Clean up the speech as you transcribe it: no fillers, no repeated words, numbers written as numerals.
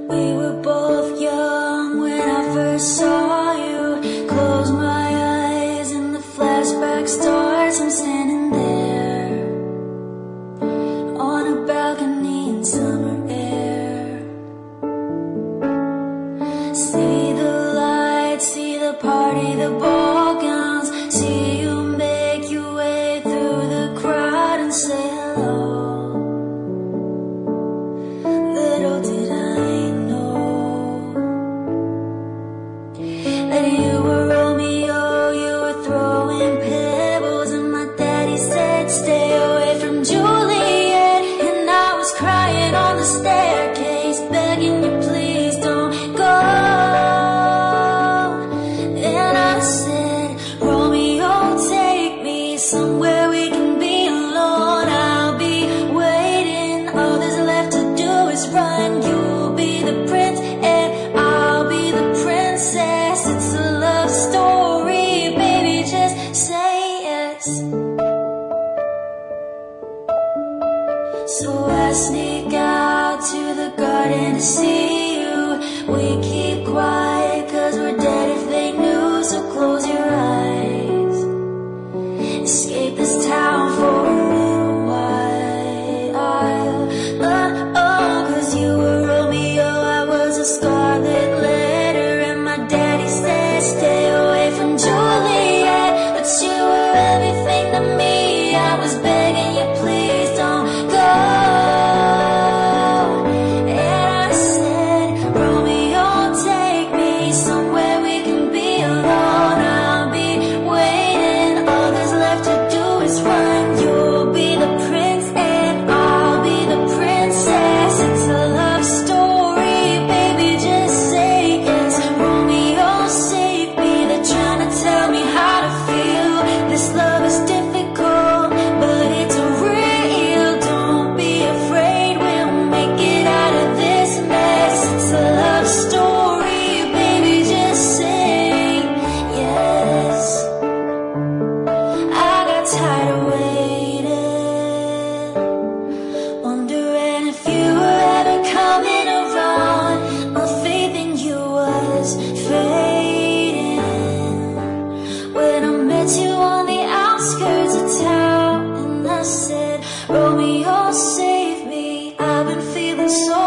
We were both young when I first saw you. Close my eyes and the flashback starts. I'm standing there on a balcony in summer air. See the lights, see the party, the ball gowns. See you make your way through the crowd and say hello. Little did I know that you were Romeo, you were throwing pebbles, and my daddy said stay away from Juliet. And I was crying on the staircase, begging you please don't go. And I said, Romeo, take me somewhere we can be alone. I'll be waiting, all there's left to do is run. You'll be the prince and I'll be the princess. It's a love story, baby, just say yes. So I sneak out to the garden to see you. We keep quiet cause we're dead if they knew. So close your eyes, escape this town for a little while. Cause you were Romeo, I was a scarlet letter, and my daddy said stay away from Juliet. But you were everything to me, I was begging you please don't go. And I said, Romeo, take me somewhere we can be alone. I'll be waiting, all there's left to do is run. You'll be the prince and I'll be the princess. It's a love story, baby, just say yes. Romeo, save me, they're trying to tell me how to feel. This love is difficult, but it's real. Don't be afraid, we'll make it out of this mess. It's a love story, baby, just say yes. I got tired of waiting, wondering if you were ever coming around. My faith in you was fading when I met you on the outskirts of town. And I said, Romeo, save me, I've been feeling so